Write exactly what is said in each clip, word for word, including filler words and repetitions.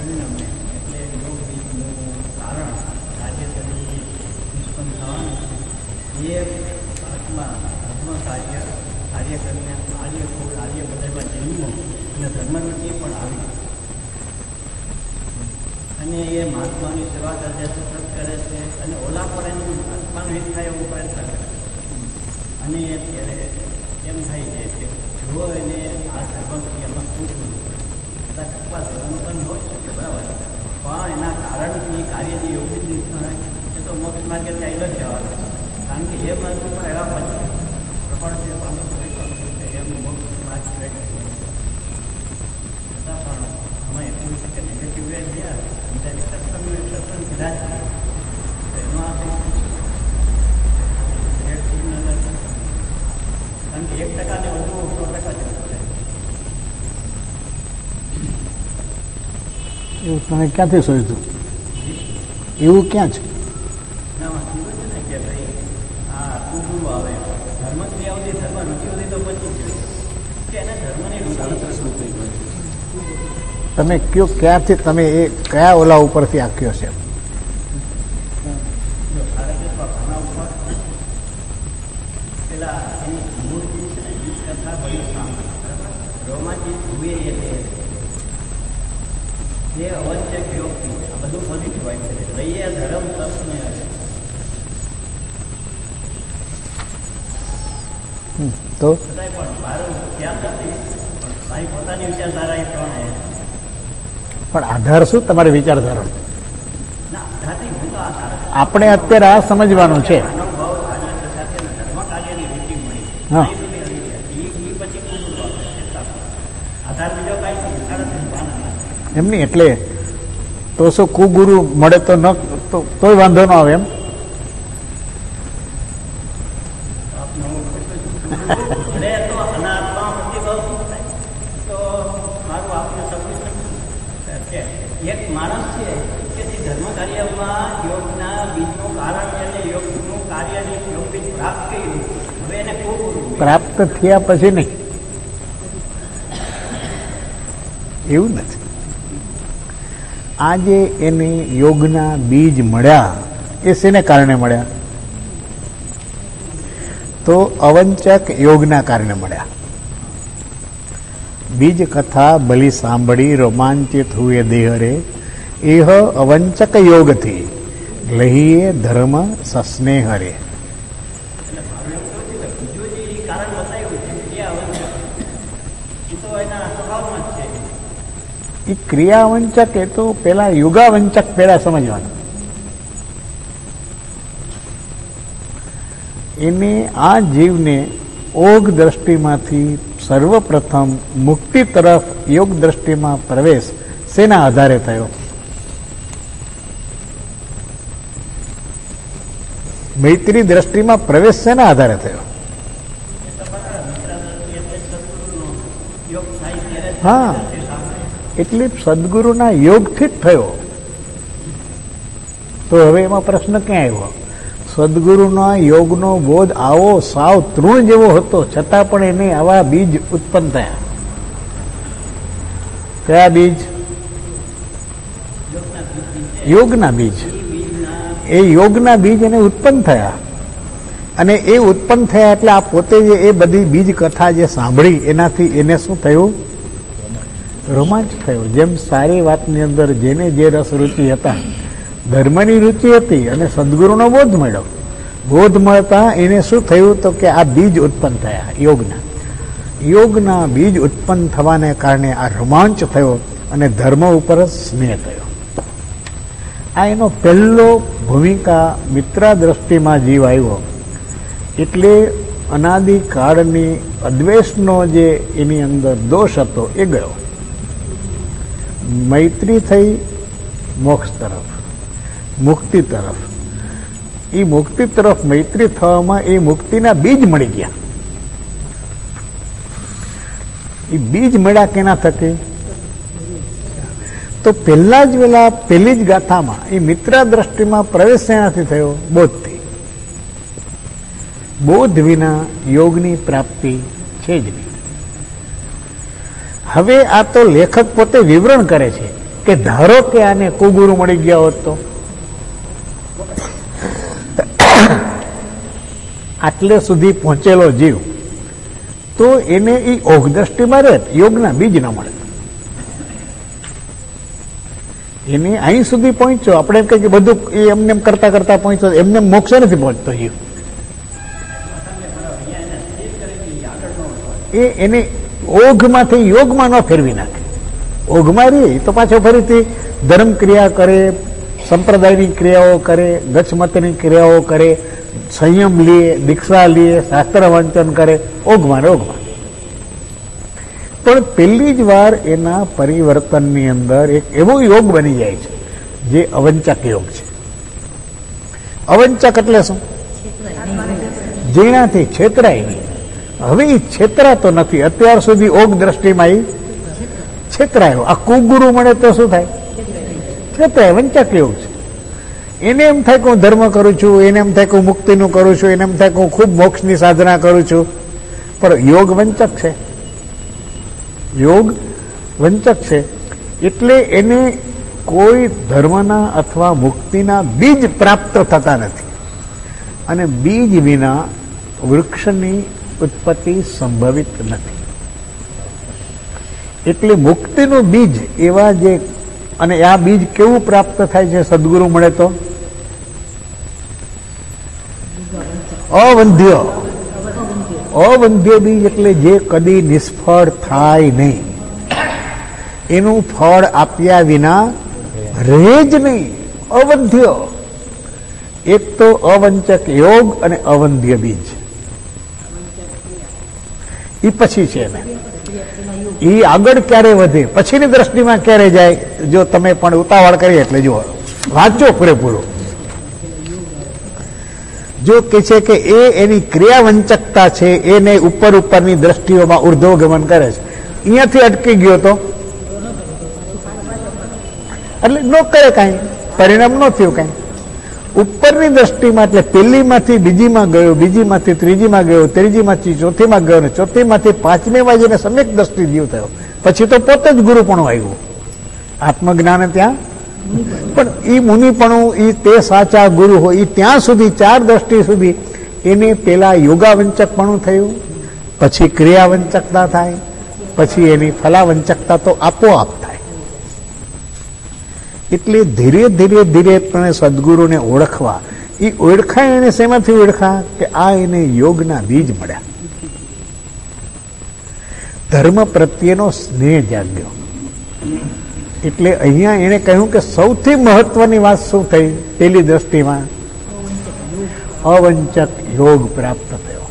સમજાવ્યું અમને. એટલે યોગ બીજનું કારણ આજે તમે નિષ્પન્ન થવાનું છે એ આત્મા ધર્મ કાર્ય કાર્ય કરીને આર્ય કુળ આર્ય બધામાં જન્મો અને ધર્મરૂચિ પણ આવી અને એ મહાત્માની સેવા કરે છે, સતત કરે છે અને ઓલા પર એનું આત્માનું હિત થાય એવું પ્રયત્ન કરે અને ત્યારે એમ થાય છે કે જો એને આ ધર્મથી એમાં ખૂબ બધા કપવા ધર્મનું પણ હોય શકે બરાબર, પણ એના કારણથી કાર્યની યોગી એ તો મોક્ષ માર્ગે ચાલ્યો જ જવાનો, કારણ કે એ માર્ગ પણ એવા પછી પ્રબળ છે પામી એમ મોક્ષ માર્ગ છતાં પણ અમે એટલું છે કે નેગેટિવ વે ગયા બીજા સત્સંગ સત્સંગ કીધા છે એમાં કારણ કે એક ટકા ને વધુ સો ટકા છે. એવું તમે ક્યાંથી શોધ્યું? એવું ક્યાં છે? ના કીધું છે ને કે ભાઈ આ કુગુરુ આવે ધર્મ ક્રિયાઓથી ધર્મ રૂચિ સુધી તો બચી ગયું કે એને ધર્મની રૂચિ. તમે કયો ક્યાંથી, તમે એ કયા ઓલા ઉપરથી આખ્યો છે? પેલા એની મૂર્તિ છે ને ગીત કથા બધી રોમાંચિત હુએ એટલે જે અવશ્ય યોગથી આ બધું પોઝિટિવ હોય છે. લઈએ ધર્મ તપને તો છતાંય પણ મારું ધ્યાન નથી, પણ મારી પોતાની વિચારધારા એ પ્રમાણે. પણ આધાર શું તમારી વિચારધારા? ના આધારથી હું તો આ આપણે અત્યારે આ સમજવાનું છે. અનુભવ સાથે ધર્મ કાર્યની રૂચિ મળી હા. એ પછી આધાર બીજો કાંઈ નથી. એમની એટલે તો શું કુગુરુ મળે તો ન તો તોય વાંધો ન આવે એમ? ભલે તો અનાત્મા પ્રતિભાવ શું થાય તો મારું આપણે સમજી કે એક માણસ છે કે જે ધર્મ કાર્યમાં યોગના બીજનું કારણ એને યોગનું કાર્યની યોગ બીજ પ્રાપ્ત કર્યું, હવે એને ખૂબ પ્રાપ્ત થયા પછી નહીં, એવું નથી. આજે એને યોગના બીજ મળ્યા એ શેને કારણે મળ્યા? તો અવંચક યોગના કારણે મળ્યા. બીજ કથા ભલી સાંભળી રોમાંચિત હુએ દેહરે એહ અવંચક યોગથી લહીએ ધર્મ સસ્નેહ રે. એટલે મારું એમ કહું છું કે બીજું જે કારણ બતાવ્યું છે એ આવશ્યક એ તો એના સ્વભાવમાં જ છે. એ ક્રિયાવંચક એ તો પેલા યુગાવંચક પેલા સમજવાનું. એને આ જીવને ઓગ દ્રષ્ટિમાંથી સર્વપ્રથમ મુક્તિ તરફ યોગ દ્રષ્ટિમાં પ્રવેશ શેના આધારે થયો? મૈત્રી દ્રષ્ટિમાં પ્રવેશ શેના આધારે થયો? હા, એટલે સદગુરુના યોગથી જ થયો. તો હવે એમાં પ્રશ્ન ક્યાં આવ્યો? સદગુરુના યોગનો બોધ આવો સાવ તૃણ જેવો હતો છતાં પણ એને આવા બીજ ઉત્પન્ન થયા. કયા બીજ? યોગના બીજ. એ યોગના બીજ એને ઉત્પન્ન થયા અને એ ઉત્પન્ન થયા એટલે આ પોતે જે એ બધી બીજ કથા જે સાંભળી એનાથી એને શું થયું? રોમાંચ થયો. જેમ સારી વાતની અંદર જેને જે રસ રુચિ હતા, ધર્મની રુચિ હતી અને સદગુરુનો બોધ મળ્યો. બોધ મળતા એને શું થયું? તો કે આ બીજ ઉત્પન્ન થયા યોગના. યોગના બીજ ઉત્પન્ન થવાને કારણે આ રોમાંચ થયો અને ધર્મ ઉપર સ્નેહ થયો. આ એનો પહેલો ભૂમિકા મિત્રા દ્રષ્ટિમાં જીવ આવ્યો એટલે અનાદિકાળની અદ્વેષનો જે એની અંદર દોષ હતો એ ગયો. મૈત્રી થઈ મોક્ષ તરફ, મુક્તિ તરફ. એ મુક્તિ તરફ મૈત્રી થવામાં એ મુક્તિના બીજ મળી ગયા. એ બીજ મળ્યા કેના થકી? તો પહેલા જ વેલા પહેલી જ ગાથામાં એ મિત્રા દ્રષ્ટિમાં પ્રવેશ શેનાથી થયો? બોધથી. બોધ વિના યોગની પ્રાપ્તિ છે જ નહીં. હવે આ તો લેખક પોતે વિવરણ કરે છે કે ધારો કે આને કુગુરુ મળી ગયા હોત તો આટલે સુધી પહોંચેલો જીવ તો એને એ ઓઘ દ્રષ્ટિમાં રહે, યોગના બીજ ના મળે. એને અહીં સુધી પહોંચ્યો, આપણે એમ કહીએ કે બધું એ એમને એમ કરતા કરતા પહોંચ્યો, એમને મોક્ષે નથી પહોંચતો જીવ. એ એને ઓઘમાંથી યોગમાં ન ફેરવી નાખે. ઓઘમાં રહી તો પાછો ફરીથી ધર્મ ક્રિયા કરે, સંપ્રદાયની ક્રિયાઓ કરે, ગચ્છમતની ક્રિયાઓ કરે, સંયમ લે, દીક્ષા લે, શાસ્ત્ર વાંચન કરે, ઓઘમાં ઓઘમાં. પણ પહેલી જ વાર એના પરિવર્તનની અંદર એક એવો યોગ બની જાય છે જે અવંચક યોગ છે. અવંચક એટલે શું? જેનાથી છેતરાય નહીં. હવે એ છેતરાતો નથી. અત્યાર સુધી ઓગ દ્રષ્ટિમાં એ છેતરાયો. આ કુગુરુ મળે તો શું થાય? છેતરાય. વંચક યોગ છે. એને એમ થાય કે હું ધર્મ કરું છું, એને એમ થાય કે હું મુક્તિનું કરું છું, એને એમ થાય કે હું ખૂબ મોક્ષની સાધના કરું છું, પણ યોગ વંચક છે. યોગ વંચક છે એટલે એને કોઈ ધર્મના અથવા મુક્તિના બીજ પ્રાપ્ત થતા નથી, અને બીજ વિના વૃક્ષની ઉત્પત્તિ સંભવિત નથી. એટલે મુક્તિનું બીજ એવા જે, અને આ બીજ કેવું પ્રાપ્ત થાય છે સદગુરુ મળે તો? અવંધ્ય. અવંધ્ય બીજ એટલે જે કદી નિષ્ફળ થાય નહીં, એનું ફળ આપ્યા વિના રહે જ નહીં. અવંધ્ય. એક તો અવંચક યોગ અને અવંધ્ય બીજ. એ પછી છે ને એ આગળ ક્યારે વધે, પછીની દ્રષ્ટિમાં ક્યારે જાય, જો તમે પણ ઉતાવળ કરી એટલે જુઓ, વાંચો પૂરેપૂરું. જો કે છે કે એ એની ક્રિયાવંચકતા છે, એને ઉપર ઉપરની દ્રષ્ટિઓમાં ઉર્ધ્વગમન કરે છે. અહીંયાથી અટકી ગયો તો એટલે ન કરે કાંઈ, પરિણામ ન થયું કાંઈ. ઉપરની દ્રષ્ટિમાં એટલે પહેલીમાંથી બીજીમાં ગયો, બીજીમાંથી ત્રીજીમાં ગયો, ત્રીજીમાંથી ચોથીમાં ગયો, ને ચોથીમાંથી પાંચમી માં જઈને સમ્યક દ્રષ્ટિ જીવ થયો. પછી તો પોતે જ ગુરુપણું આવ્યું, આત્મજ્ઞાન ત્યાં. પણ એ મુનિપણું, એ તે સાચા ગુરુ હોય, એ ત્યાં સુધી ચાર દ્રષ્ટિ સુધી એને પેલા યોગાવંચકપણું થયું, પછી ક્રિયાવંચકતા થાય, પછી એની ફલાવંચકતા તો આપોઆપ થાય. એટલે ધીરે ધીરે ધીરે પણ સદગુરુને ઓળખવા, એ ઓળખાય એને શેમાંથી ઓળખા કે આ એને યોગના બીજ મળ્યા. ધર્મ પ્રત્યેનો સ્નેહ જાગ્યો. એટલે અહીંયા એને કહ્યું કે સૌથી મહત્વની વાત શું થઈ પેલી દ્રષ્ટિમાં? અવંચક યોગ પ્રાપ્ત થયો.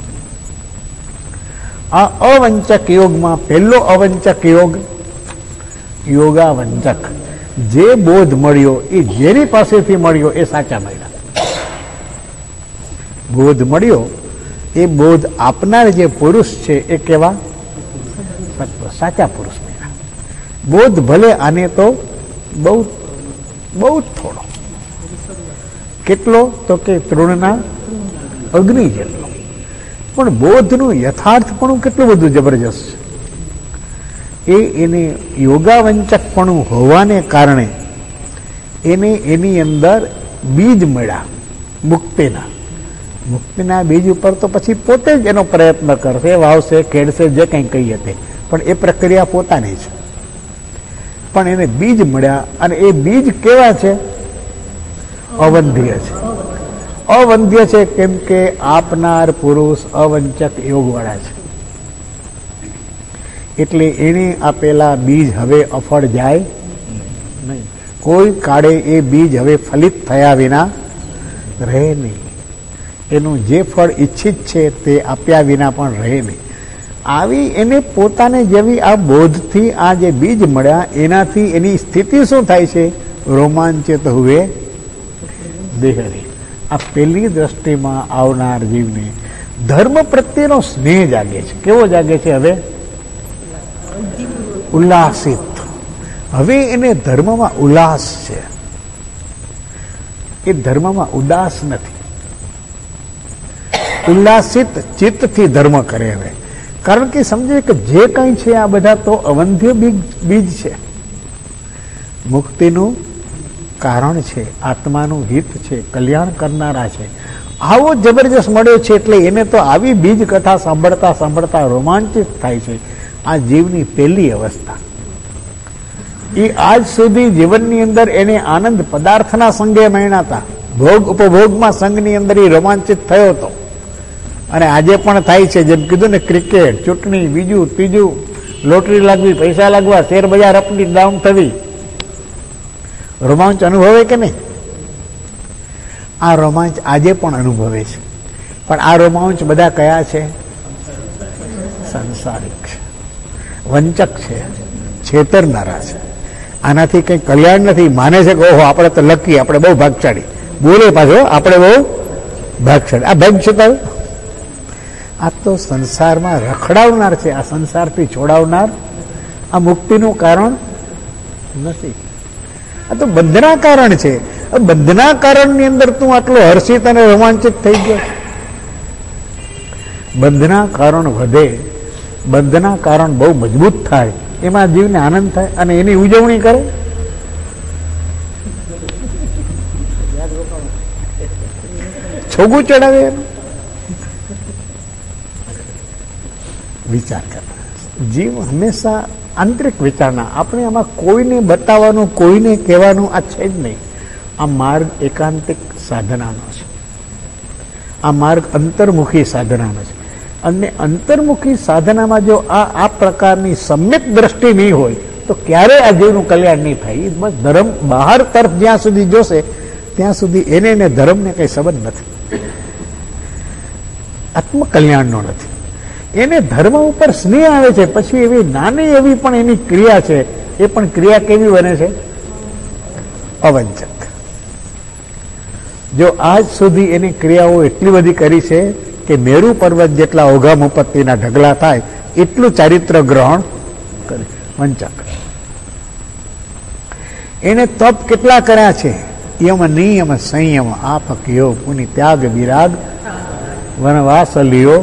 આ અવંચક યોગમાં પહેલો અવંચક યોગ યોગાવંચક. જે બોધ મળ્યો એ જેની પાસેથી મળ્યો એ સાચા મળ્યા. બોધ મળ્યો એ બોધ આપનાર જે પુરુષ છે એ કેવા? સાચા પુરુષ મળ્યા. બોધ ભલે આને તો બહુ બહુ થોડો, કેટલો તો કે તૃણના અગ્નિ જેટલો, પણ બોધનું યથાર્થપણું કેટલું બધું જબરજસ્ત છે. એ એને યોગાવંચકપણું હોવાને કારણે એને એની અંદર બીજ મળ્યા મુક્તિના. મુક્તિના બીજ ઉપર તો પછી પોતે જ એનો પ્રયત્ન કરશે, વાવશે, ખેડશે, જે કંઈ કહીએ તે, પણ એ પ્રક્રિયા પોતાની છે. પણ એને બીજ મળ્યા, અને એ બીજ કેવા છે? અવંધ્ય છે. અવંધ્ય છે કેમ કે આપનાર પુરુષ અવંચક યોગવાળા છે. એટલે એને આપેલા બીજ હવે અફળ જાય નહીં. કોઈ કાળે એ બીજ હવે ફલિત થયા વિના રહે નહીં. એનું જે ફળ ઈચ્છિત છે તે આપ્યા વિના પણ રહે નહીં. આવી એને પોતાને જેવી આ બોધથી આ જે બીજ મળ્યા એનાથી એની સ્થિતિ શું થાય છે? રોમાંચિત હુએ દેહરી. આ પેલી દ્રષ્ટિમાં આવનાર જીવને ધર્મ પ્રત્યેનો સ્નેહ જાગે છે. કેવો જાગે છે? હવે ઉલ્લાસિત. હવે એને ધર્મમાં ઉલ્લાસ છે, એ ધર્મમાં ઉદાસ નથી. ઉલ્લાસિત ચિત્તથી ધર્મ કરે. હવે કારણ કે સમજે કે જે કંઈ છે આ બધા તો અવંધ્ય બીજ છે. મુક્તિનું કારણ છે, આત્માનું હિત છે, કલ્યાણ કરનારા છે. આવો જબરજસ્ત મળ્યો છે એટલે એને તો આવી બીજ કથા સાંભળતા સાંભળતા રોમાંચિત થાય છે. આ જીવની પહેલી અવસ્થા. એ આજ સુધી જીવનની અંદર એને આનંદ પદાર્થના સંગે માણ્યા હતા, ભોગ ઉપભોગમાં સંઘની અંદર એ રોમાંચિત થયો હતો. અને આજે પણ થાય છે. જેમ કીધું ને, ક્રિકેટ, ચૂંટણી, બીજું ત્રીજું, લોટરી લાગવી, પૈસા લાગવા, શેર બજાર અપની ડાઉન થવી, રોમાંચ અનુભવે કે નહીં? આ રોમાંચ આજે પણ અનુભવે છે. પણ આ રોમાંચ બધા કયા છે? સંસારિક છે, વંચક છે, છેતરનારા છે. આનાથી કંઈ કલ્યાણ નથી. માને છે કે ઓહો આપણે તો લકી, આપણે બહુ ભાગશાળી. બોલે પાછો આપણે બહુ ભાગશાળી. આ ભાગ છે તો આ તો સંસારમાં રખડાવનાર છે. આ સંસારથી છોડાવનાર આ મુક્તિનું કારણ નથી. આ તો બંધના કારણ છે. બંધના કારણની અંદર તું આટલો હર્ષિત અને રોમાંચિત થઈ ગયો. બંધના કારણ વધે, બંધના કારણ બહુ મજબૂત થાય, એમાં જીવને આનંદ થાય અને એની ઉજવણી કરે. છોગું ચડાવે એનું વિચાર કરતા. જીવ હંમેશા આંતરિક વિચારના. આપણે આમાં કોઈને બતાવવાનું, કોઈને કહેવાનું આ છે જ નહીં. આ માર્ગ એકાંતિક સાધનાનો છે. આ માર્ગ અંતર્મુખી સાધનાનો છે. અને અંતર્મુખી સાધનામાં જો આ આ પ્રકારની સમ્યક દ્રષ્ટિ નહીં હોય તો ક્યારેય આ જીવનું કલ્યાણ નહીં થાય. બસ ધર્મ બહાર તરફ જ્યાં સુધી જોશે ત્યાં સુધી એને ને ધર્મને કંઈ સંબંધ નથી, આત્મકલ્યાણનો નથી. એને ધર્મ ઉપર સ્નેહ આવે છે, પછી એવી નાની એવી પણ એની ક્રિયા છે, એ પણ ક્રિયા કેવી બને છે? અવંચક. જો આજ સુધી એની ક્રિયાઓ એટલી બધી કરી છે કે મેરુ પર્વત જેટલા ઓઘા મુપત્તિના ઢગલા થાય એટલું ચારિત્ર ગ્રહણ કરે. વંચક. એને તપ કેટલા કર્યા છે? યમ નિયમ સંયમ આપક યોગ પુનિ ત્યાગ વિરાગ વનવાસ લિયો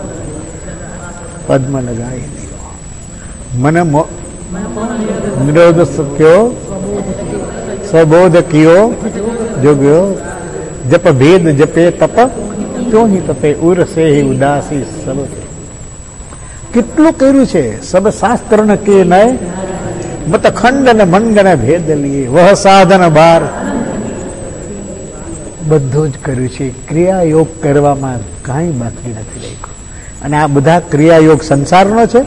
પદ્મ લગાઈ દિયો મન નિરોધ સખ્યો સબોધ કિયો જોગ્યો જપ ભેદ જપે તપ ક્યો હી તપે ઉરસે ઉદાસી સબ. કેટલું કર્યું છે? સબ શાસ્ત્ર ન કે નય મત ખંડ ને મંગન ભેદ લીએ વહ સાધન બાર. બધું જ કર્યું છે. ક્રિયાયોગ કરવામાં કાંઈ બાકી નથી રાખ્યું. અને આ બધા ક્રિયાયોગ સંસારનો છે.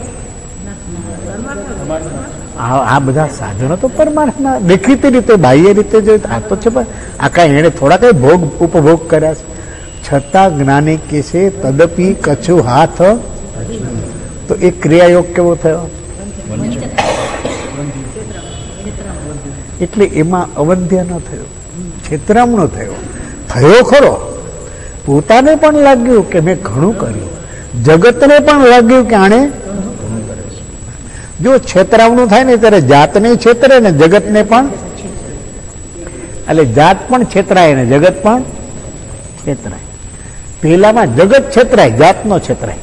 આ બધા સાધનો તો પરમાર્થના દેખીતી રીતે બાહ્ય રીતે જો આ તો છે, પણ આ કાંઈ એને થોડા કઈ ભોગ ઉપભોગ કર્યા છે. છતાં જ્ઞાની કે છે તદપી કછુ હાથ, તો એ ક્રિયાયોગ કેવો થયો? એટલે એમાં અવધ્ય ન થયો, છેતરામણો થયો. થયો ખરો, પોતાને પણ લાગ્યું કે મેં ઘણું કર્યું, જગતને પણ લાગ્યું કે આણે. જો છેતરામણું થાય ને ત્યારે જાતને છેતરે ને જગતને પણ, એટલે જાત પણ છેતરાય ને જગત પણ છેતરાય. પેલામાં જગત છેતરાય, જાત નો છેતરાય.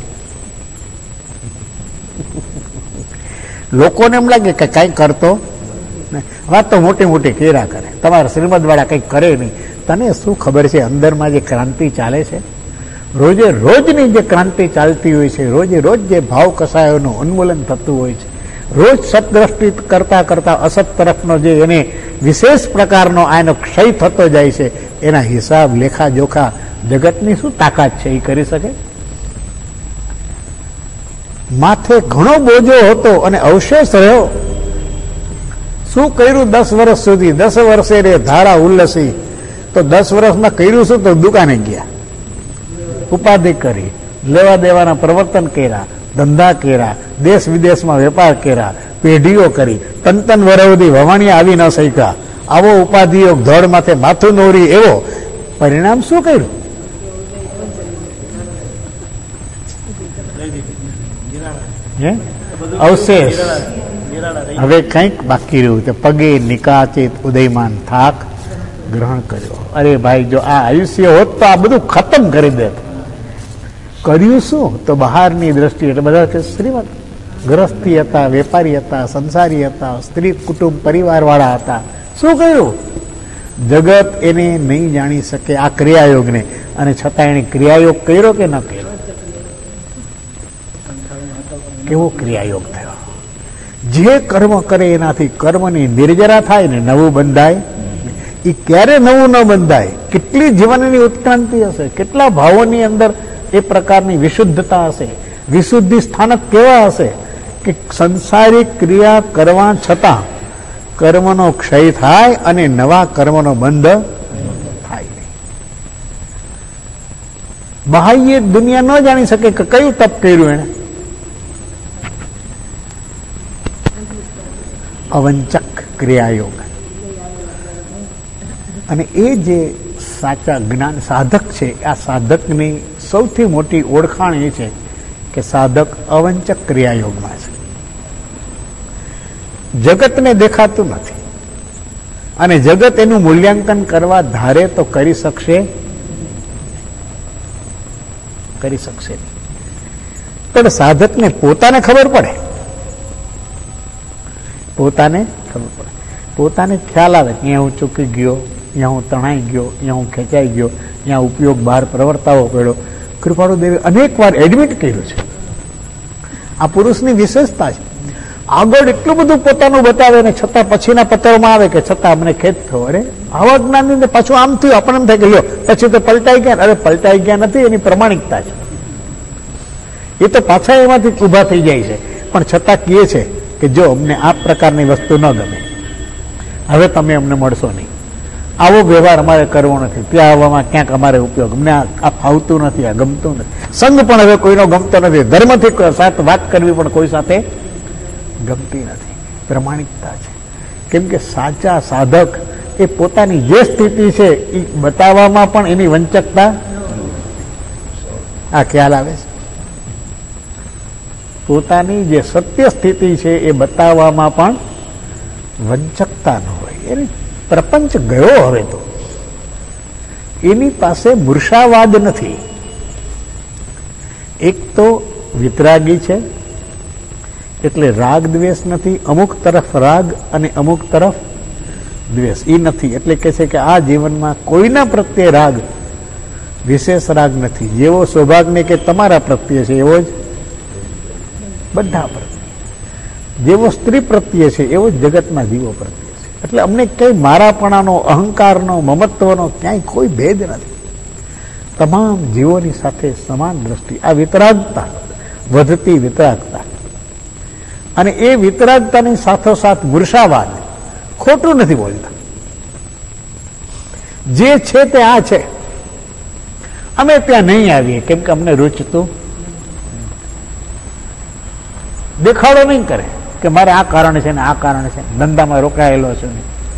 લોકોને એમ લાગે કે કઈ કરતો વાત તો મોટી મોટી કેરા કરે, તમારા શ્રીમદ વાળા કઈ કરે નહીં. તને શું ખબર છે અંદરમાં જે ક્રાંતિ ચાલે છે? રોજે રોજની જે ક્રાંતિ ચાલતી હોય છે, રોજે રોજ જે ભાવ કસાયોનું ઉન્મૂલન થતું હોય છે, રોજ સતદ્રષ્ટિ કરતા કરતા અસત તરફનો જે એને વિશેષ પ્રકારનો આનો ક્ષય થતો જાય છે, એના હિસાબ લેખા જોખા જગતની શું તાકાત છે એ કરી શકે? માથે ઘણો બોજો હતો અને અવશેષ રહ્યો. શું કર્યું દસ વર્ષ સુધી? દસ વર્ષે રે ધારા ઉલ્લસી. તો દસ વર્ષમાં કર્યું શું? તો દુકાને ગયા, ઉપાધિ કરી, લેવા દેવાના પ્રવર્તન કર્યા, ધંધા કર્યા, દેશ વિદેશમાં વેપાર કર્યા, પેઢીઓ કરી, તન તન વરવધી વવાણીયા આવી ન શક્યા. આવો ઉપાધિઓ ધડ માથે માથું નોરી, એવો પરિણામ શું કર્યું? હે અવશેષ. હવે કંઈક બાકી રહ્યું છે. પગે નિકાચિત ઉદયમાન થાક ગ્રહણ કર્યો. અરે ભાઈ, જો આ આયુષ્ય હોત તો આ બધું ખતમ કરી દેત. કર્યું શું? તો બહારની દ્રષ્ટિ એટલે બધા કે શ્રીમદ ગૃહસ્થી હતા, વેપારી હતા, સંસારી હતા, સ્ત્રી કુટુંબ પરિવારવાળા હતા. શું કર્યું? જગત એને નહીં જાણી શકે આ ક્રિયાયોગને, અને છતાં એને ક્રિયાયોગ કર્યો કે ન કર્યો? કેવો ક્રિયાયોગ થયો? જે કર્મ કરે એનાથી કર્મની નિર્જરા થાય ને નવું બંધાય. એ ક્યારે નવું ન બંધાય? કેટલી જીવનની ઉત્ક્રાંતિ હશે, કેટલા ભાવોની અંદર એ પ્રકારની વિશુદ્ધતા હશે. વિશુદ્ધિ સ્થાનક કેવા હશે કે સંસારિક ક્રિયા કરવા છતાં કર્મનો ક્ષય થાય અને નવા કર્મનો બંધ થાય નહીં. બાહ્ય દુનિયા ન જાણી શકે કે કયું તપ કર્યું એને. અવંચક ક્રિયાયોગ. અને એ જે સાચા જ્ઞાન સાધક છે, આ સાધકની સૌથી મોટી ઓળખાણ એ છે કે સાધક અવંચક ક્રિયાયોગમાં છે. જગતને દેખાતું નથી, અને જગત એનું મૂલ્યાંકન કરવા ધારે તો કરી શકશે કરી શકશે પણ સાધકને પોતાને ખબર પડે પોતાને ખબર પડે પોતાને ખ્યાલ આવે કે અહીંયા હું ચૂકી ગયો, અહીંયા હું તણાઈ ગયો, અહીંયા હું ખેંચાઈ ગયો, અહીંયા ઉપયોગ બહાર પ્રવર્તાવો પડ્યો. કૃપાળુ દેવે અનેક વાર એડમિટ કર્યું છે. આ પુરુષની વિશેષતા છે. આગળ એટલું બધું પોતાનું બતાવે ને છતાં પછીના પત્રોમાં આવે કે છતાં અમને ખેદ થયો. અરે આવા જ્ઞાનની પાછું આમ થયું, આપણને એમ થાય કે લ્યો પછી તો પલટાઈ ગયા. અરે પલટાઈ ગયા નથી, એની પ્રમાણિકતા છે. એ તો પાછા એમાંથી ઊભા થઈ જાય છે, પણ છતાં કહે છે કે જો અમને આ પ્રકારની વસ્તુ ન ગમે, હવે તમે અમને મળશો નહીં. આવો વ્યવહાર અમારે કરવો નથી, ત્યાં આવવામાં ક્યાંક અમારે ઉપયોગ, અમને આ ફાવતું નથી, આ ગમતું નથી. સંગ પણ હવે કોઈનો ગમતો નથી, ધર્મથી સાથે વાત કરવી પણ કોઈ સાથે ગમતી નથી. પ્રમાણિકતા છે. કેમ કે સાચા સાધક એ પોતાની જે સ્થિતિ છે એ બતાવવામાં પણ એની વંચકતા, આ ખ્યાલ આવે છે. પોતાની જે સત્ય સ્થિતિ છે એ બતાવવામાં પણ વંચકતા ન હોય. એને પ્રપંચ ગયો, હવે તો એની પાસે મૂર્છાવાદ નથી. એક તો વિતરાગી છે એટલે રાગ દ્વેષ નથી. અમુક તરફ રાગ અને અમુક તરફ દ્વેષ એ નથી. એટલે કે છે કે આ જીવનમાં કોઈના પ્રત્યે રાગ, વિશેષ રાગ નથી. જેવો સૌભાગ્ય કે તમારા પ્રત્યે છે એવો જ બધા પ્રત્યે, જેવો સ્ત્રી પ્રત્યે છે એવો જ જગતના જીવો પ્રત્યે છે. એટલે અમને ક્યાંય મારાપણાનો, અહંકારનો, મમત્વનો ક્યાંય કોઈ ભેદ નથી. તમામ જીવોની સાથે સમાન દ્રષ્ટિ. આ વિતરાગતા, વધતી વિતરાગતા. અને એ વિતરાગતાની સાથોસાથ મૂર્છાવાદ. ખોટું નથી બોલતા, જે છે તે આ છે. અમે ત્યાં નહીં આવીએ કેમ કે અમને રૂચતું, દેખાડો નહીં કરે કે મારે આ કારણ છે ને આ કારણ છે, ધંધામાં રોકાયેલો છે.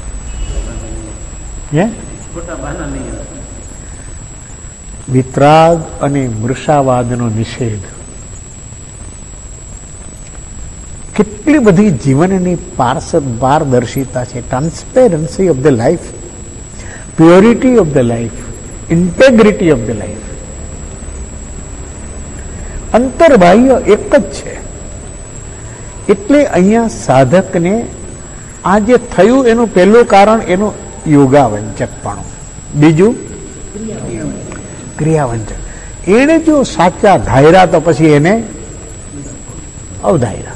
વિતરાગ અને મૂર્છાવાદનો નિષેધ. કેટલી બધી જીવનની પારદર્શિતા છે. Transparency of the life, purity of the life, integrity of the life. અંતર્બાહ્ય એક જ છે. એટલે અહીંયા સાધકને આ જે થયું એનું પહેલું કારણ એનું યોગાવંચકપણું, બીજું ક્રિયાવંચક. એને જો સાચા ધાયરા તો પછી એને અવધાયરા.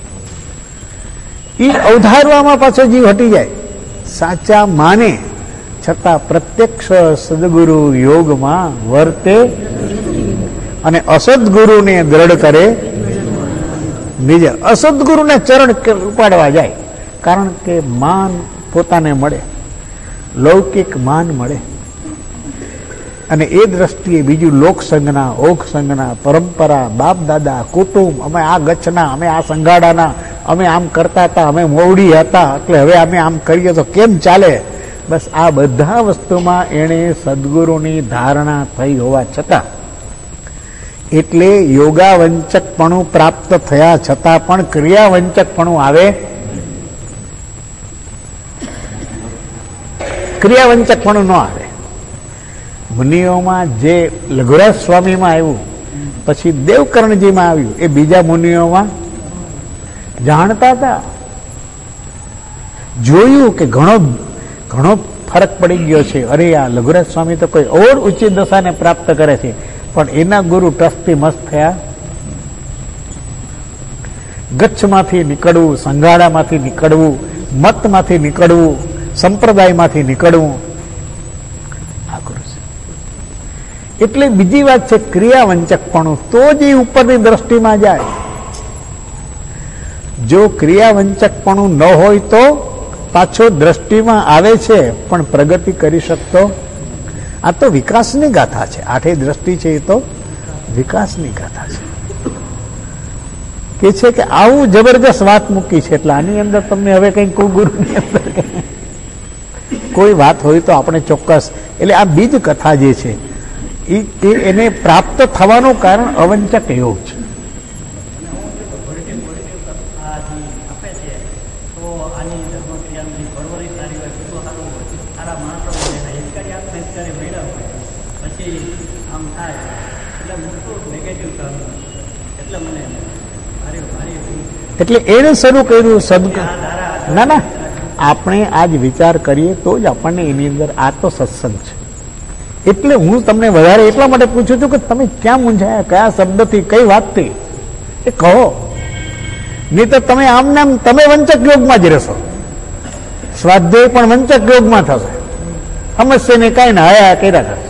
એ અવધારવામાં પાછો જીવ હટી જાય. સાચા માને છતાં પ્રત્યક્ષ સદગુરુ યોગમાં વર્તે અને અસદગુરુને દ્રઢ કરે નિજ. અસદગુરુને ચરણ ઉપાડવા જાય, કારણ કે માન પોતાને મળે, લૌકિક માન મળે. અને એ દ્રષ્ટિએ બીજું લોક સંજ્ઞા, ઓઘ સંજ્ઞા, પરંપરા, બાપ દાદા, કુટુંબ, અમે આ ગચ્છના, અમે આ સંઘાડાના, અમે આમ કરતા હતા, અમે મોવડી હતા એટલે હવે અમે આમ કરીએ તો કેમ ચાલે. બસ આ બધા વસ્તુમાં એણે સદગુરુની ધારણા થઈ હોવા છતાં, એટલે યોગાવંચકપણું પ્રાપ્ત થયા છતાં પણ ક્રિયાવંચકપણું આવે. ક્રિયાવંચકપણું ન આવે. મુનિઓમાં જે લઘુરાજ સ્વામીમાં આવ્યું, પછી દેવકર્ણજીમાં આવ્યું, એ બીજા મુનિઓમાં જાણતા હતા, જોયું કે ઘણો ઘણો ફરક પડી ગયો છે. અરે આ લઘુરાજ સ્વામી તો કોઈ ઓર ઉચ્ચ દશાને પ્રાપ્ત કરે છે, પણ એના ગુરુ ટસથી મસ્ત થયા. ગચ્છમાંથી નીકળવું, સંઘાડામાંથી નીકળવું, મતમાંથી નીકળવું, સંપ્રદાયમાંથી નીકળવું, આ ગુરુ છે. એટલે બીજી વાત છે ક્રિયાવંચકપણું, તો જ એ ઉપરની દ્રષ્ટિમાં જાય. જો ક્રિયાવંચકપણું ન હોય તો પાછો દ્રષ્ટિમાં આવે છે પણ પ્રગતિ કરી શકતો. આ તો વિકાસની ગાથા છે. આઠે દ્રષ્ટિ છે એ તો વિકાસની ગાથા છે. કે છે કે આવું જબરજસ્ત વાત મૂકી છે. એટલે આની અંદર તમને હવે કંઈ કોઈ ગુરુની અંદર કોઈ વાત હોય તો આપણે ચોક્કસ, એટલે આ બીજ કથા જે છે એ એને પ્રાપ્ત થવાનું કારણ અવંચક યોગ છે. એટલે એને શરૂ કર્યું સદ. ના ના, આપણે આજ વિચાર કરીએ તો જ આપણને એની અંદર આ તો સત્સંગ છે. એટલે હું તમને વધારે એટલા માટે પૂછું છું કે તમે ક્યાં મૂંઝાયા, કયા શબ્દથી, કઈ વાતથી, એ કહો. નહીં તો તમે આમ નામ તમે વંચક યોગમાં જ રહેશો. સ્વાધ્યાય પણ વંચક યોગમાં થશે. સમજશે ને કાંઈ ને હયા કર્યા કરશે.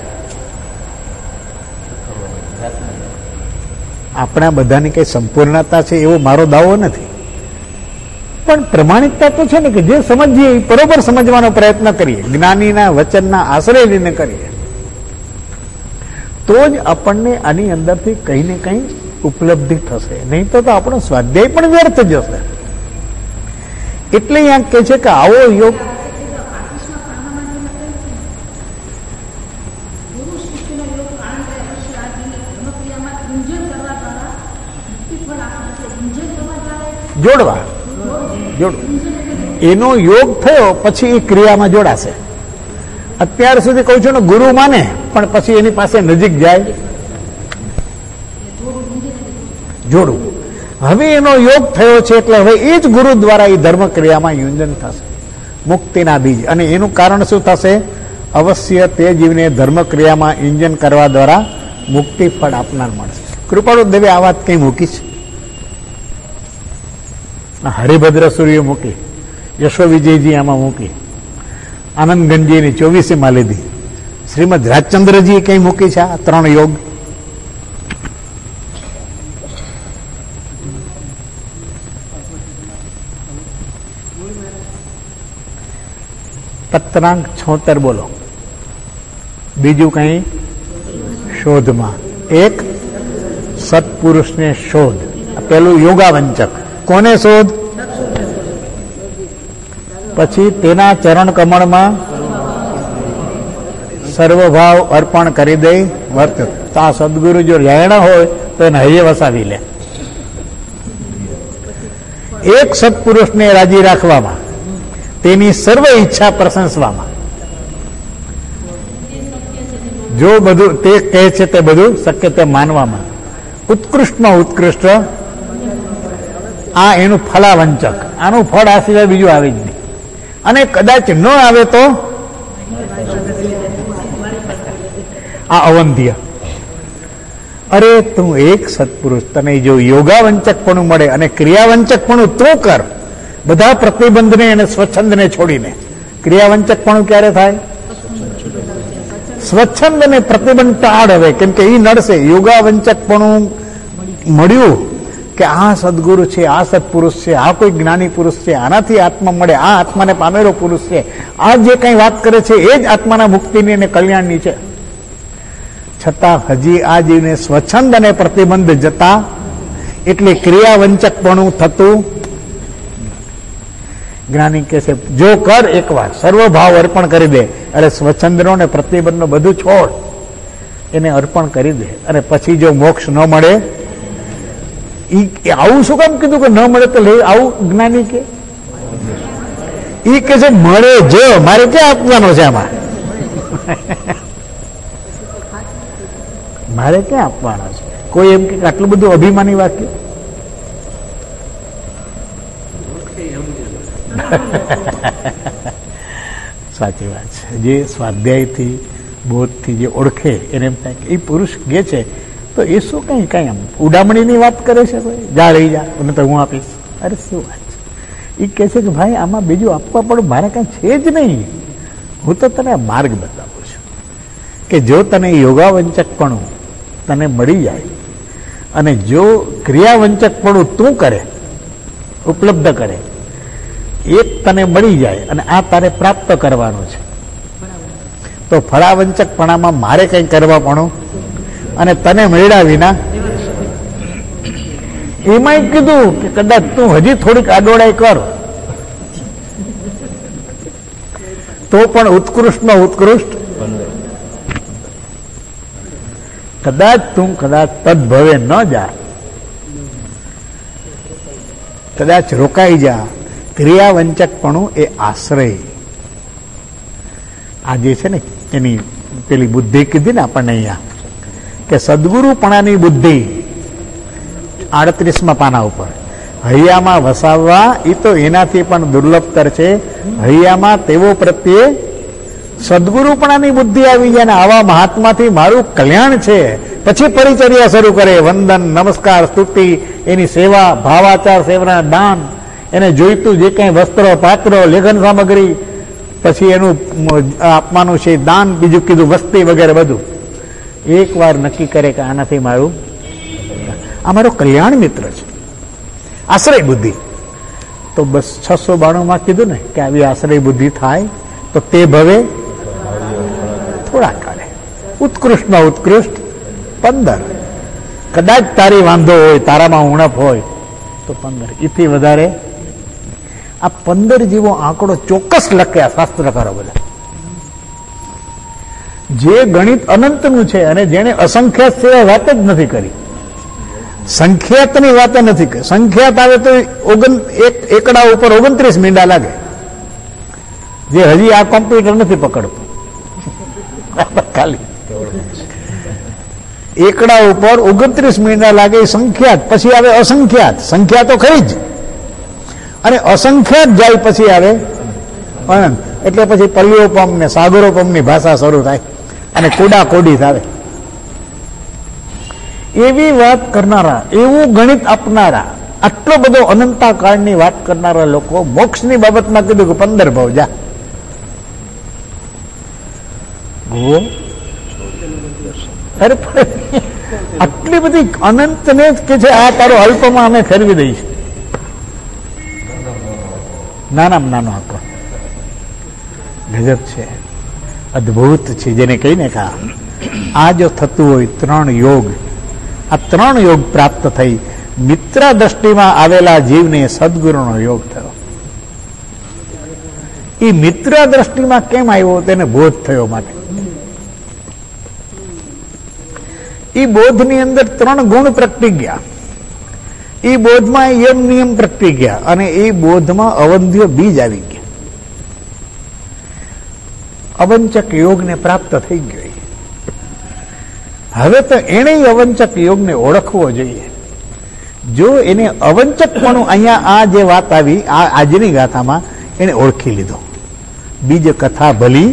આપણા બધાની કઈ સંપૂર્ણતા છે એવો મારો દાવો નથી, પણ પ્રમાણિકતા તો છે ને કે જે સમજીએ એ બરોબર સમજવાનો પ્રયત્ન કરીએ, જ્ઞાનીના વચનના આશ્રય લઈને કરીએ, તો જ આપણને આની અંદરથી કંઈ ને કંઈ ઉપલબ્ધિ થશે. નહીં તો આપણો સ્વાધ્યાય પણ વ્યર્થ જશે. એટલે અહીંયા કહે છે કે આવો યોગ જોડવા જોડ એનો યોગ થયો પછી એ ક્રિયામાં જોડાશે. અત્યાર સુધી કહું છું ને ગુરુ માને, પણ પછી એની પાસે નજીક જાય જોડવું. હવે એનો યોગ થયો છે એટલે હવે એ જ ગુરુ દ્વારા એ ધર્મ ક્રિયામાં યુંજન થશે, મુક્તિના બીજ. અને એનું કારણ શું થશે? અવશ્ય તે જીવને ધર્મ ક્રિયામાં યુંજન કરવા દ્વારા મુક્તિ ફળ આપનાર મળશે. કૃપાળુ દેવે આ વાત કઈ મૂકી છે? હરિભદ્ર સૂર્ય મૂકી, યશો વિજયજી આમાં મૂકી, આનંદગંજીની ચોવીસીમાં લીધી, શ્રીમદ રાજચંદ્રજી કઈ મૂકી છે આ ત્રણ યોગ. પત્રાંક છોતેર બોલો. બીજું કઈ શોધમાં એક સત્પુરુષને શોધ. પેલું યોગાવંચક. કોને શોધ? પછી તેના ચરણ કમળમાં સર્વભાવ અર્પણ કરી દે વર્ત. તો આ સદગુરુ જો લેણા હોય તો એને હૈયે વસાવી લે. એક સત્પુરુષને રાજી રાખવામાં, તેની સર્વ ઈચ્છા પ્રશંસવામાં. જો બધું તે કહે છે તે બધું શક્ય તે માનવામાં. ઉત્કૃષ્ટમાં ઉત્કૃષ્ટ આ એનું ફલાવંચક. આનું ફળ આ સિવાય બીજું આવે જ નહીં. અને કદાચ ન આવે તો આ અવંધ્ય. અરે તું એક સત્પુરુષ, તને જો યોગાવંચક પણ મળે અને ક્રિયાવંચક પણ તું કર, બધા પ્રતિબંધને અને સ્વચ્છંદને છોડીને. ક્રિયાવંચક પણ ક્યારે થાય? સ્વચ્છંદ અને પ્રતિબંધ ટાળ. હવે કેમ કે એ નડશે. યોગાવંચક પણ મળ્યું કે આ સદગુરુ છે, આ સત્પુરુષ છે, આ કોઈ જ્ઞાની પુરુષ છે, આનાથી આત્મા મળે, આ આત્માને પામેલો પુરુષ છે, આ જે કઈ વાત કરે છે એ જ આત્માના મુક્તિની અને કલ્યાણની છે. છતાં હજી આ જીવને સ્વચ્છંદ અને પ્રતિબંધ જતા, એટલે ક્રિયાવંચકપણું થતું. જ્ઞાની કહે છે જો કર એકવાર, સર્વભાવ અર્પણ કરી દે, અરે સ્વચ્છંદનો ને પ્રતિબંધનો બધું છોડ, એને અર્પણ કરી દે, અને પછી જો મોક્ષ ન મળે. આવું શું કામ કીધું કે ન મળે તો લે? આવું જ્ઞાની કે ઈ કે છે મળે જો, મારે ક્યાં આપવાનો છે આમાં? મારે ક્યાં આપવાનો છે? કોઈ એમ કે આટલું બધું અભિમાની વાક્ય સાચી વાત છે. જે સ્વાધ્યાયથી બોધથી જે ઓળખે એને એમ થાય કે એ પુરુષ જે છે તો એ શું કઈ કઈ આમ ઉડામણીની વાત કરે છે કોઈ જા રહી જા અને તો હું આપીશ. અરે શું વાત છે. એ કહે છે કે ભાઈ આમાં બીજું આપવા પડે મારે કાંઈ છે જ નહીં. હું તો તને માર્ગ બતાવું છું કે જો તને યોગાવંચકપણું તને મળી જાય અને જો ક્રિયાવંચકપણું તું કરે ઉપલબ્ધ કરે એક તને મળી જાય અને આ તારે પ્રાપ્ત કરવાનું છે તો ફળાવંચકપણામાં મારે કંઈ કરવા પણ અને તને મળ્યા વિના એમાંય કીધું કે કદાચ તું હજી થોડીક આડોડાઈ કર તો પણ ઉત્કૃષ્ટમાં ઉત્કૃષ્ટ કદાચ તું કદાચ તદભવે ન જા કદાચ રોકાઈ જા. ક્રિયાવંચકપણું એ આશ્રય આ જે છે ને એની પેલી બુદ્ધિ કીધી ને આપણને અહીંયા કે સદગુરુપણાની બુદ્ધિ આડત્રીસમાં પાના ઉપર હૈયામાં વસાવવા એ તો એનાથી પણ દુર્લભતર છે. હૈયામાં તેવો પ્રત્યે સદગુરુપણાની બુદ્ધિ આવી જાય ને આવા મહાત્માથી મારું કલ્યાણ છે પછી પરિચર્યા શરૂ કરે. વંદન નમસ્કાર સ્તુતિ એની સેવા ભાવાચાર સેવના દાન એને જોઈતું જે કંઈ વસ્ત્રો પાત્રો લેખન સામગ્રી પછી એનું આપવાનું છે દાન બીજું કીધું વસ્તી વગેરે બધું એક વાર નક્કી કરે કે આનાથી મારું આ મારો કલ્યાણ મિત્ર છે આશ્રય બુદ્ધિ. તો બસ છસો બાણું માં કીધું ને કે આવી આશ્રય બુદ્ધિ થાય તો તે ભવે થોડા કાળે ઉત્કૃષ્ટમાં ઉત્કૃષ્ટ પંદર. કદાચ તારી વાંધો હોય તારામાં ઉણપ હોય તો પંદર. એથી વધારે આ પંદર જેવો આંકડો ચોક્કસ લખ્યા શાસ્ત્રકારો બધા. જે ગણિત અનંતનું છે અને જેને અસંખ્યાત સિવાય વાત જ નથી કરી. સંખ્યાતની વાત નથી કરી. સંખ્યાત આવે તો ઓગણ એક એકડા ઉપર ઓગણત્રીસ મીંડા લાગે જે હજી આ કોમ્પ્યુટર નથી પકડતું. ખાલી એકડા ઉપર ઓગણત્રીસ મીંડા લાગે એ સંખ્યાત. પછી આવે અસંખ્યાત. સંખ્યા તો ખરી જ અને અસંખ્યાત જાય પછી આવે અનંત. એટલે પછી પલ્યોપમ ને સાગરોપમની ભાષા શરૂ થાય અને કોડા કોડી થાય. એવી વાત કરનારા એવું ગણિત આપનારા આટલો બધો અનંતા કાળની વાત કરનારા લોકો મોક્ષની બાબતમાં કીધું કે પંદર ભાવ જા અરે આટલી બધી અનંતને કે છે આ તારો અલ્પમાં અમે ફેરવી દઈશ. નાનામાં નાનો આંકડો ગજબ છે અદભુત છે. જેને કહીને કા આ જો થતું હોય ત્રણ યોગ આ ત્રણ યોગ પ્રાપ્ત થઈ મિત્ર દ્રષ્ટિમાં આવેલા જીવને સદગુરુનો યોગ થયો. એ મિત્ર દ્રષ્ટિમાં કેમ આવ્યો તેને બોધ થયો માટે. એ બોધની અંદર ત્રણ ગુણ પ્રગટી ગયા. એ બોધમાં યમ નિયમ પ્રગટી ગયા અને એ બોધમાં અવંધ્ય બીજ આવી ગયા. અવંચક યોગને પ્રાપ્ત થઈ ગયો. હવે તો એને અવંચક યોગને ઓળખવો જોઈએ. જો એને અવંચકપણું અહીંયા આ જે વાત આવી આ આજની ગાથામાં એને ઓળખી લીધો. બીજ કથા ભલી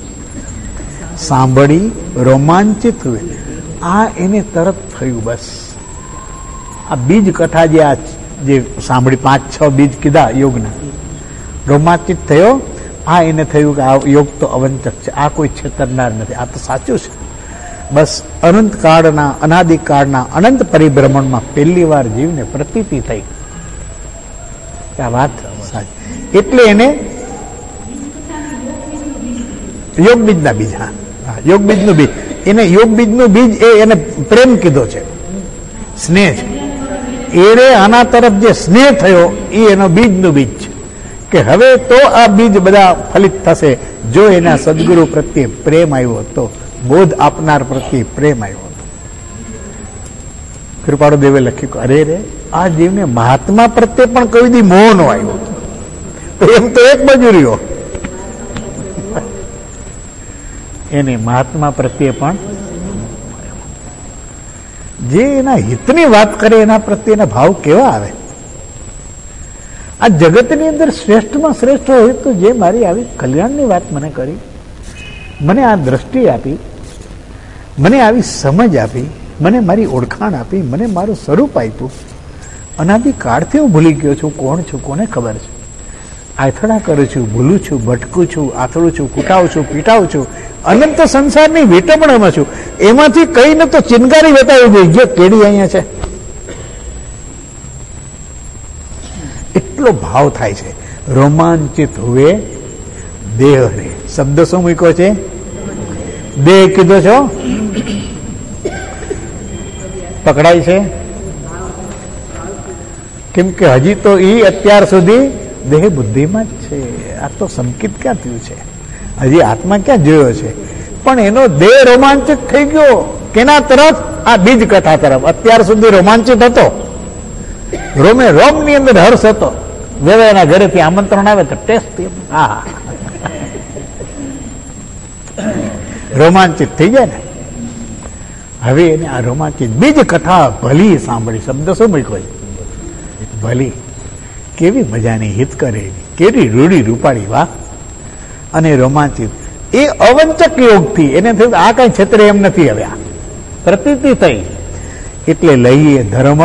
સાંભળી રોમાંચિત હોય આ એને તરત થયું. બસ આ બીજ કથા જે આ જે સાંભળી પાંચ છ બીજ કીધા યોગના રોમાંચિત થયો. આ એને થયું કે આ યોગ તો અવંચક છે. આ કોઈ છેતરનાર નથી. આ તો સાચું છે. બસ અનંત કાળના અનાદિકાળના અનંત પરિભ્રમણમાં પહેલી વાર જીવને પ્રતીતિ થઈ આ વાત સાચી. એટલે એને યોગ બીજના બીજ હા યોગ બીજનું બીજ એને યોગ બીજનું બીજ એ એને પ્રેમ કીધો છે સ્નેહ છે. એને આના તરફ જે સ્નેહ થયો એ એનો બીજનું બીજ છે કે હવે તો આ બીજ બધા ફલિત થશે જો એના સદગુરુ પ્રત્યે પ્રેમ આવ્યો હતો બોધ આપનાર પ્રત્યે પ્રેમ આવ્યો હતો. કૃપાળુ દેવે લખ્યું અરે રે આ જીવને મહાત્મા પ્રત્યે પણ કોઈ દી મોહ નો આવ્યો. પ્રેમ તો એક બાજુ રહ્યો એને મહાત્મા પ્રત્યે પણ જે એના હિતની વાત કરે એના પ્રત્યેના ભાવ કેવા આવે. આ જગતની અંદર શ્રેષ્ઠમાં શ્રેષ્ઠ હોય તો જે મારી આવી કલ્યાણની વાત મને કરી, મને આ દ્રષ્ટિ આપી, મને આવી સમજ આપી, મને મારી ઓળખાણ આપી, મને મારું સ્વરૂપ આપ્યું, અનાદિકાળથી હું ભૂલી ગયો છું કોણ છું, કોને ખબર છે. આથડા કરું છું, ભૂલું છું, ભટકું છું, આથડું છું, કૂટાવું છું, પીટાવું છું, અનંત સંસારની વેટમણામાં છું. એમાંથી કઈને તો ચિનગારી બતાવી દે, જે કેડી અહીંયા છે. એટલો ભાવ થાય છે. રોમાંચિત હુએ દેહ રે. શબ્દ શું મૂક્યો છે? દેહ કીધો છો, પકડાય છે. કેમ કે હજી તો ઈ અત્યાર સુધી દેહ બુદ્ધિમાં જ છે. આ તો સંકિત ક્યાં થયું છે? હજી આત્મા ક્યાં જોયો છે? પણ એનો દેહ રોમાંચિત થઈ ગયો. કેના તરફ? આ બીજ કથા તરફ. અત્યાર સુધી રોમાંચિત હતો, રોમે રોમ ની અંદર હર્ષ હતો. વેવાયના ઘરેથી આમંત્રણ આવે તો ટેસ્ટ, હા રોમાંચિત થઈ જાય ને. હવે એને આ રોમાંચિત બીજ કથા ભલી સાંભળી. શબ્દ શું મૂક્યો? ભલી. કેવી મજાની હિત કરે, કેવી રૂડી રૂપાળી વાત. અને રોમાંચિત એ અવંચક યોગથી એને થયું આ કઈ છેતરે એમ નથી. હવે આ પ્રતીતિ થઈ એટલે લઈએ ધર્મ,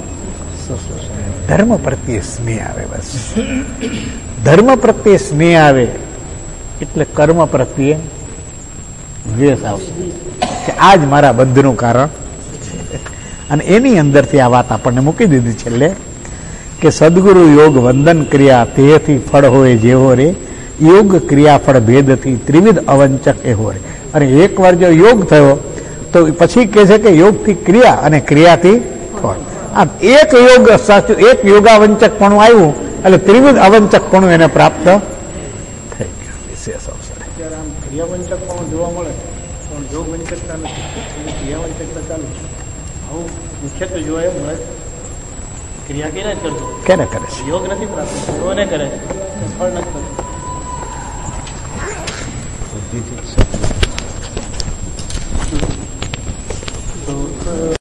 ધર્મ પ્રત્યે સ્નેહ આવે. બસ ધર્મ પ્રત્યે સ્નેહ આવે એટલે કર્મ પ્રત્યે દ્વેષ આવશે કે આ જ મારા બંધનું કારણ છે. અને એની અંદરથી આ વાત આપણને મૂકી દીધી છેલ્લે કે સદગુરુ યોગ વંદન ક્રિયા તેથી ફળ હોય જેવો રે, યોગ ક્રિયા ફળ ભેદથી ત્રિવિધ અવંચક એવો રે. અને એક વાર જો યોગ થયો તો પછી કહે છે કે યોગથી ક્રિયા અને ક્રિયાથી ફળ. આ એક યોગ સાચું, એક યોગાવંચકપણું આવ્યું એટલે ત્રિવિધ અવંચકપણું એને પ્રાપ્ત થઈ ગયું. વિશેષ અવસર આમ ક્રિયાવંચકપણું જોવા મળે પણ યોગ વંચકતા નથી, ક્રિયાવંચકતા ચાલુ છે. આવું મુખ્યત્વે જોવા એમ મળે ક્રિયા કેને જ કરજો, કેને કરે છે? યોગ નથી પ્રાપ્ત, સર્વને કરે છે, ફળ નથી થતું.